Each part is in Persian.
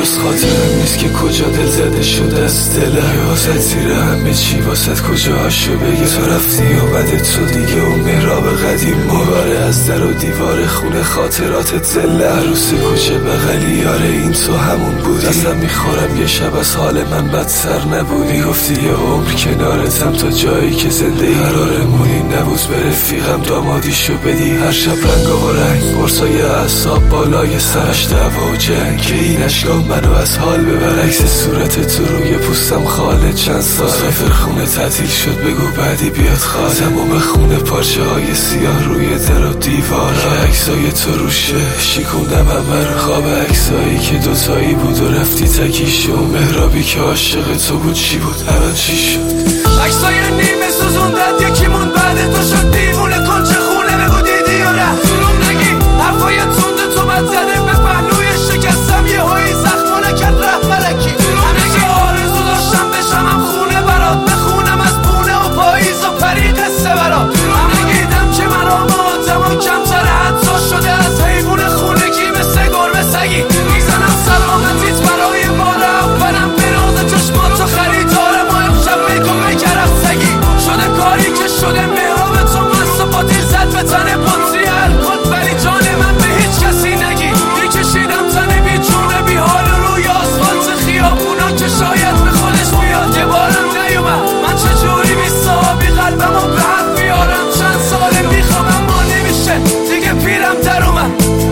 درست خاطرم نیست که کجا دل زده شده از دلم. واسه زیر همه چی واسه کجاشو بگه. تو رفتی اومده تو دیگه اون مهراب قدیم مباره از در و دیوار خونه خاطراتت زله. عروس کوچه بغلی یاره این تو همون بودی. دستم میخورم یه شب از حال من بدتر نبودی. گفتی یه عمر کنارتم تا جایی که زنده قرارمونی نبود به رفیقم دامادیشو بدی. هر شب رنگ و رنگ قرصای اعصاب بالای سرش دعوا و جنگ که این اشکام منو از حال ببر. عکس صورت تو روی پوستم خاله چند سال سافر خونه تعطیل شد بگو بعدی بیاد خاله. تمام خونه پارچه های سیاه روی در و دیوار که عکسای تو روشه شیکوندم همه رو. خواب عکسایی که دوتایی بود و رفتی تکی شو. مهرابی که عاشق تو بود چی بود الان چی شد؟ عکسای نیمه سوزوندت یکیمون بعد تو شد دیوونه. کنچه خونه بگو دیدی یا نه دروم نگی. حرفای تند تو بد زده به پهلوی شکستم یه هایی زخمو نکرد ره ملکی. همه آرزو داشتم بشمم خونه برات بخونم از بونه و پاییز و پری قصه برات. نگیدم که من آمادم و کمتر حدسا شده از حیوون خونگی مثل گربه سگی. میزنم سلامتیت برای بار اولم به ناز چشماتو خریدارم و امشب میکن بکرم سگی. شده کاری که شده مهراب تو مست و پاتیر زد به تن پتری الکل. ولی جان من به هیچ کسی نگی. میکشیدم تن بی جونه بی حال روی آسفالت خیابونا که شاید به خودش بیاد. یه بارم نیومد من چجوری بی صحابی قلبم و به هم بیارم. چند ساله میخوام اما نمیشه دیگه پیرم در اومد.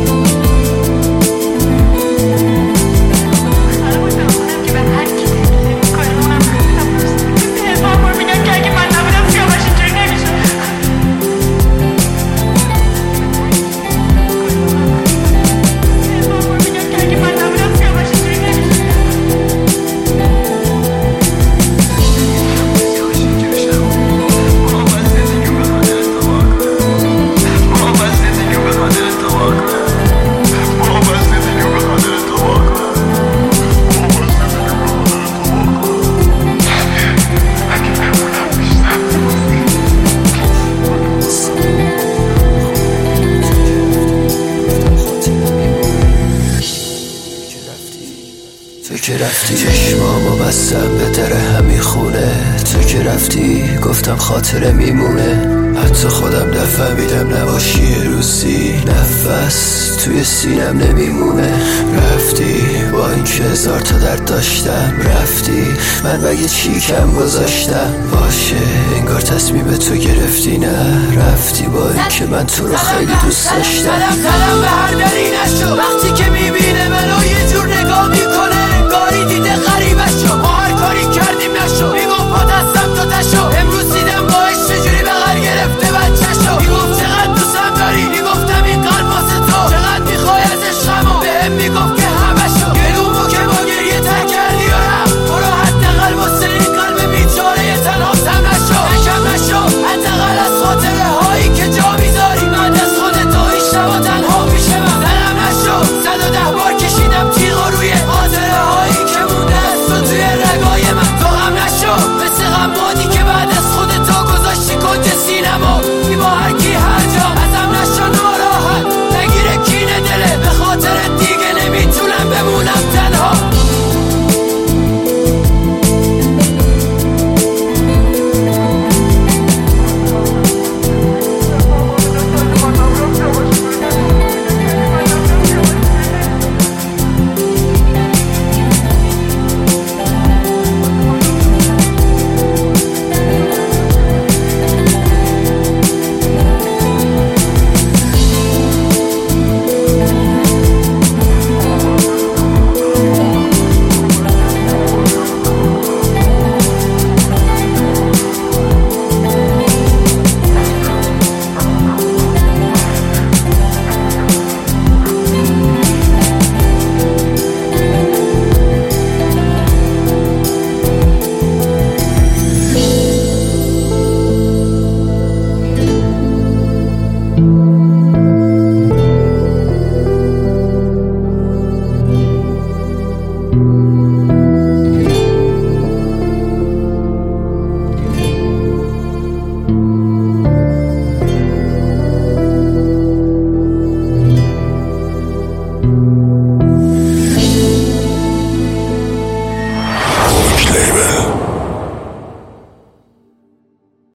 تو که رفتی چشمامو بستم به در همین خونه. تو که رفتی گفتم خاطره میمونه. حتی خودم نفهمیدم نباشی روزی نفس توی سینم نمیمونه. رفتی با این که هزار تا درد داشتم. رفتی من مگه چی کم گذاشتم. باشه انگار تصمیم تو گرفتی نه. رفتی با این که من تو رو خیلی دوست داشتم. دلم به هر دری نشو وقتی که میبینه منو یه جور نگاه میکنه انگاری دیده غریبشو. ما هر کاری کردیم نشو میگفت با دستم تو تشو. امروز دیدم باش چجوری بغل گرفته بچه‌شو. میگفت چقدر دوستم داری میگفتم این قلب واسه تو. چقدر میخوای از عشقمو بهم میگفت که همشو. گلومو که با گریه تر کردی یارم برو حداقل واسه این قلب بیچاره تنها سم نشو. نکم نشو حداقل از خاطره هایی که جا میذاری بعد از خودت و این شبا تنها پیش من. سرم نشو 110 بار کشیدم تیغو روی خاطره هایی که مونده از تو توی رگای من. تو غم نشو مثل غمادی که بعد از خودت تو گذاشتی کنج سینما. بی با هر کی هر جا ازم نشو ناراحت نگیره کینه دله. به خاطر دیگه نمیتونم بمونم